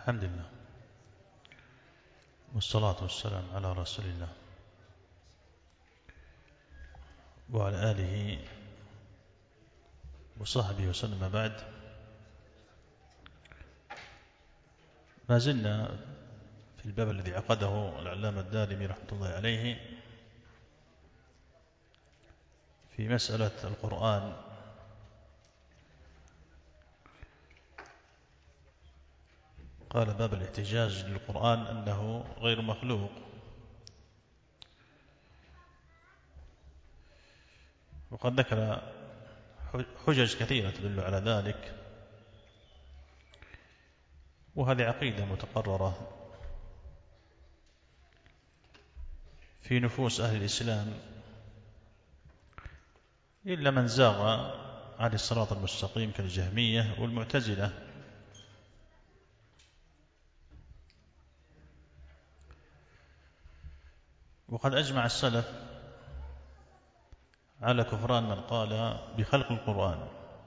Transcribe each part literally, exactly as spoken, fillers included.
الحمد لله والصلاة والسلام على رسول الله وعلى آله وصحبه وسلم. بعد، ما زلنا في الباب الذي عقده العلامة الدارمي رحمة الله عليه في مسألة القرآن. قال: باب الاحتجاج للقرآن أنه غير مخلوق. وقد ذكر حجج كثيرة تدل على ذلك، وهذه عقيدة متقررة في نفوس أهل الإسلام إلا من زاغ عن الصراط المستقيم كالجهمية والمعتزلة. وقد أجمع السلف على كفران من قال بخلق القرآن.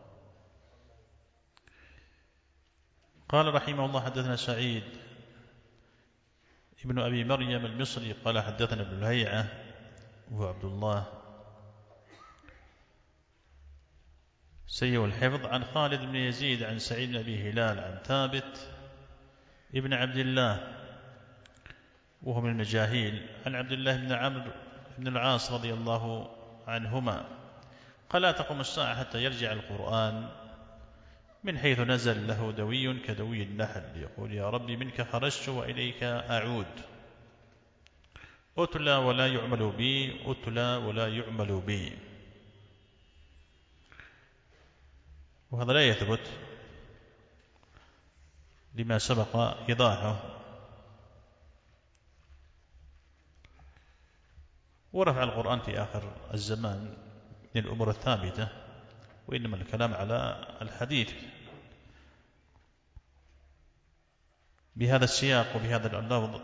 قال رحمه الله: حدثنا سعيد ابن أبي مريم المصري قال حدثنا ابن الهيعة وهو عبد الله سيء الحفظ عن خالد بن يزيد عن سعيد بن أبي هلال عن ثابت ابن عبد الله وهو من المجاهيل عن عبد الله بن عمرو بن العاص رضي الله عنهما قال: لا تقوم الساعة حتى يرجع القرآن من حيث نزل له دوي كدوي النحل يقول: يا ربي منك خرجت وإليك أعود، أتلى ولا يعمل بي، أتلى ولا يعمل بي. وهذا لا يثبت لما سبق إيضاحه. ورفع القرآن في آخر الزمان من الأمور الثابتة، وإنما الكلام على الحديث بهذا السياق وبهذا اللفظ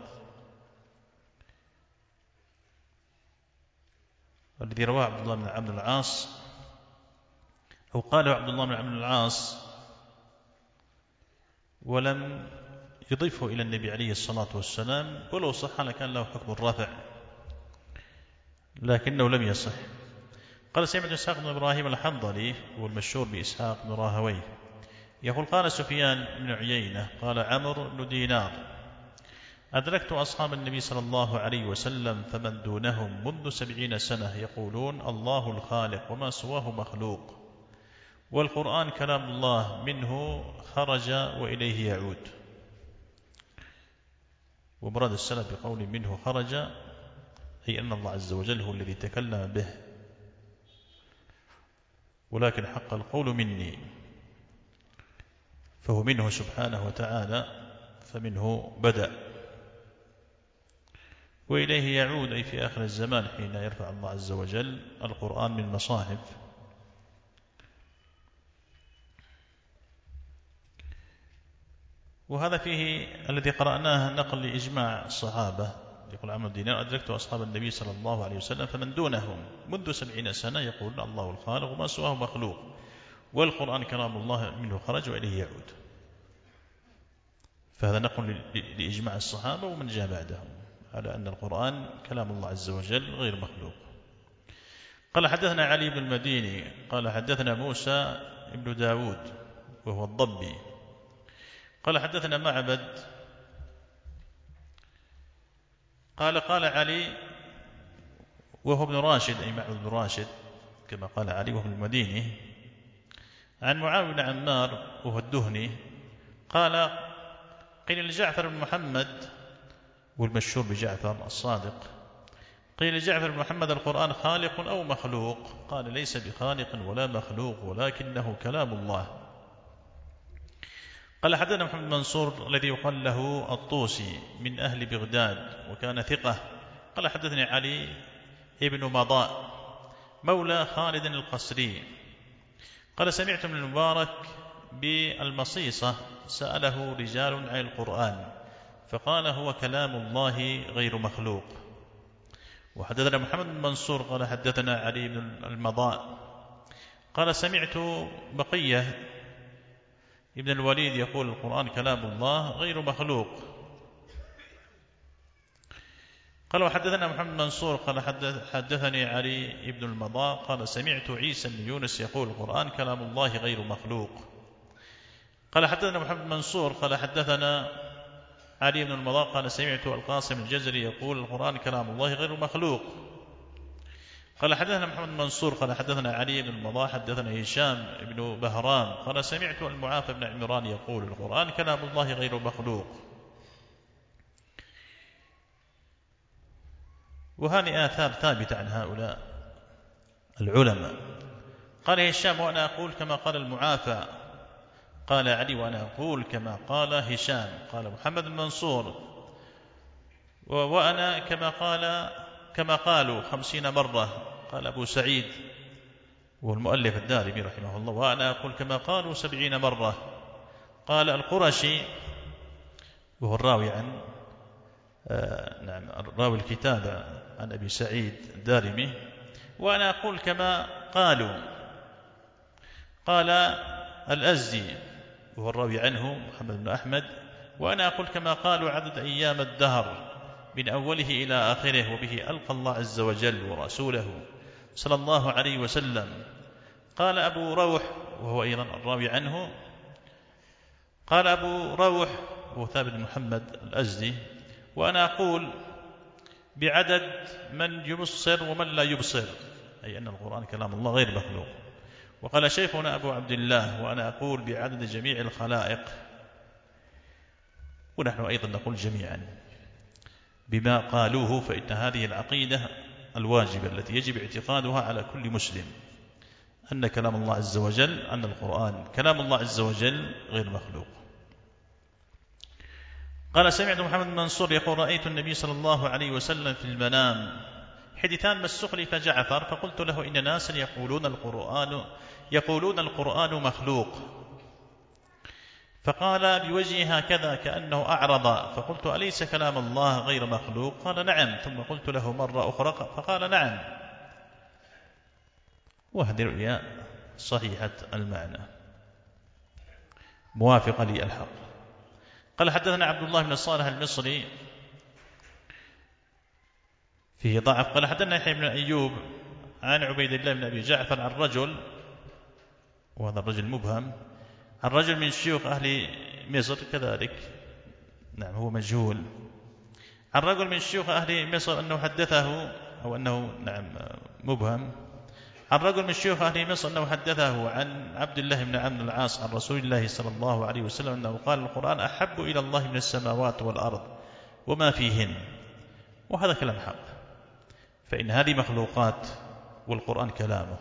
الذي رواه عبد الله بن عمرو بن العاص، أو قاله عبد الله بن عمرو بن العاص ولم يضيفه إلى النبي عليه الصلاة والسلام، ولو صح لكان له حكم الرفع لكنه لم يصح. قال: سمعت إسحاق بن إبراهيم الحنظلي والمشهور بإسحاق بن راهويه يقول: قال سفيان بن عيينة قال عمرو بن دينار: أدركت أصحاب النبي صلى الله عليه وسلم فمن دونهم منذ سبعين سنة يقولون الله الخالق وما سواه مخلوق، والقرآن كلام الله منه خرج وإليه يعود. ومراد السلف بقول منه خرج أي أن الله عز وجل هو الذي تكلم به، ولكن حق القول مني، فهو منه سبحانه وتعالى، فمنه بدأ وإليه يعود، أي في آخر الزمان حين يرفع الله عز وجل القرآن من مصاحف. وهذا فيه الذي قرأناه نقل لإجماع الصحابة. يقول عمرو بن دينار: أدركت أصحاب النبي صلى الله عليه وسلم فمن دونهم منذ سبعين سنة يقول الله الخالق وما سواه مخلوق، والقرآن كلام الله منه خرج وإليه يعود. فهذا نقل لإجماع الصحابة ومن جاء بعدهم على أن القرآن كلام الله عز وجل غير مخلوق. قال: حدثنا علي بن المديني قال حدثنا موسى بن داود وهو الضبي قال حدثنا معبد قال قال علي وهو ابن راشد، أي معبد بن راشد كما قال علي وهو المديني، عن معاوية بن عمار وهو الدهني قال: قيل لجعفر بن محمد، والمشهور بجعفر الصادق، قيل لجعفر بن محمد: القرآن خالق أو مخلوق؟ قال: ليس بخالق ولا مخلوق ولكنه كلام الله. قال: حدثنا محمد منصور الذي يقال له الطوسي من أهل بغداد وكان ثقة. قال: حدثني علي ابن مضاء مولى خالد القسري قال: سمعت من المبارك بالمصيصة سأله رجال عن القرآن فقال: هو كلام الله غير مخلوق. وحدثنا محمد بن منصور قال حدثنا علي بن المضاء قال: سمعت بقية ابن الوليد يقول القرآن كلام الله غير مخلوق. قال وحدثنا محمد منصور قال حدثني علي بن المضاء قال سمعت عيسى بن يونس يقول القرآن كلام الله غير مخلوق. قال حدثنا محمد منصور قال حدثنا علي بن المضاء قال سمعت القاسم الجزري يقول القرآن كلام الله غير مخلوق. قال حدثنا محمد منصور قال حدثنا علي بن المضاء حدثنا هشام بن بهرام قال سمعت المعافى بن عمران يقول القرآن كلام الله غير مخلوق. وهذه آثار ثابتة عن هؤلاء العلماء. قال هشام وأنا أقول كما قال المعافى. قال علي وأنا أقول كما قال هشام. قال محمد المنصور وأنا كما قال كما قالوا خمسين مرة. قال أبو سعيد وهو المؤلف الدارمي رحمه الله وأنا أقول كما قالوا سبعين مرة. قال القرشي وهو الراوي عن آه نعم الراوي الكتاب عن أبي سعيد الدارمي وأنا أقول كما قالوا. قال الأزدي وهو الراوي عنه محمد بن أحمد وأنا أقول كما قالوا عدد أيام الدهر من أوله إلى آخره وبه ألقى الله عز وجل ورسوله صلى الله عليه وسلم. قال أبو روح وهو أيضا الراوي عنه قال أبو روح وهو ثابت محمد الأزدي وأنا أقول بعدد من يبصر ومن لا يبصر أي أن القرآن كلام الله غير مخلوق. وقال شيخنا أبو عبد الله وأنا أقول بعدد جميع الخلائق ونحن أيضا نقول جميعا بما قالوه. فإن هذه العقيدة الواجبة التي يجب اعتقادها على كل مسلم أن كلام الله عز وجل أن القرآن كلام الله عز وجل غير مخلوق. قال سمعت محمد منصور يقول رأيت النبي صلى الله عليه وسلم في المنام حدثان ما استخلف جعفر فقلت له إن ناسا يقولون القرآن يقولون القرآن مخلوق. فقال بوجهه هكذا كأنه أعرض فقلت أليس كلام الله غير مخلوق؟ قال نعم. ثم قلت له مرة أخرى فقال نعم. وهذه رؤيا صحيحة المعنى موافقة للحق. قال حدثنا عبد الله بن صالح المصري فيه ضعف. قال حدثنا يحيى بن أيوب عن عبيد الله بن أبي جعفر عن رجل وهذا الرجل مبهم عن رجل من شيوخ أهل مصر كذلك نعم هو مجهول عن رجل من شيوخ أهل مصر أنه حدثه أو أنه نعم مبهم عن رجل من شيوخ أهل مصر أنه حدثه عن عبد الله بن عمرو العاص عن رسول الله صلى الله عليه وسلم أنه قال القرآن أحب إلى الله من السماوات والأرض وما فيهن. وهذا كلام حق فإن هذه مخلوقات والقرآن كلامه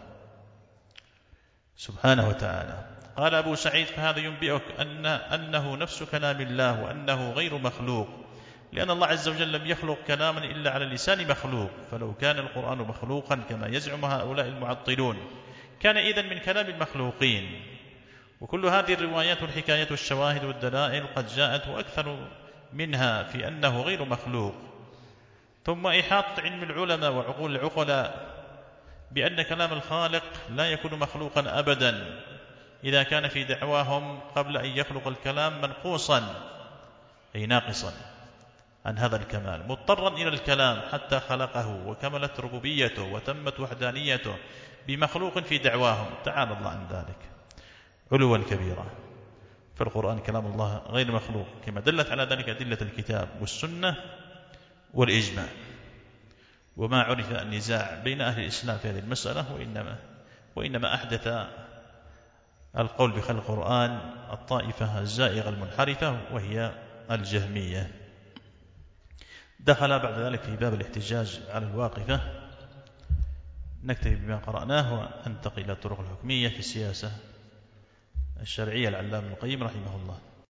سبحانه وتعالى. قال أبو سعيد فهذا ينبئك أن أنه نفس كلام الله وأنه غير مخلوق لأن الله عز وجل لم يخلق كلاما إلا على لسان مخلوق. فلو كان القرآن مخلوقا كما يزعم هؤلاء المعطلون كان إذن من كلام المخلوقين. وكل هذه الروايات والحكايات والشواهد والدلائل قد جاءت وأكثر منها في أنه غير مخلوق. ثم إحاطة علم العلماء وعقول العقلاء بأن كلام الخالق لا يكون مخلوقا أبدا إذا كان في دعواهم قبل أن يخلق الكلام منقوصا أي ناقصا عن هذا الكمال مضطرا إلى الكلام حتى خلقه وكملت ربوبيته وتمت وحدانيته بمخلوق في دعواهم. تعالى الله عن ذلك علوا كبيرا. فالقرآن كلام الله غير مخلوق كما دلت على ذلك أدلة الكتاب والسنة والإجماع. وما عرف النزاع بين أهل الإسلام في هذه المسألة وإنما, وإنما أحدث القول بخلق القرآن الطائفة الزائغة المنحرفة وهي الجهمية. دخل بعد ذلك في باب الاحتجاج على الواقفة. نكتفي بما قرأناه وننتقل إلى الطرق الحكمية في السياسة الشرعية العلامة ابن القيم رحمه الله.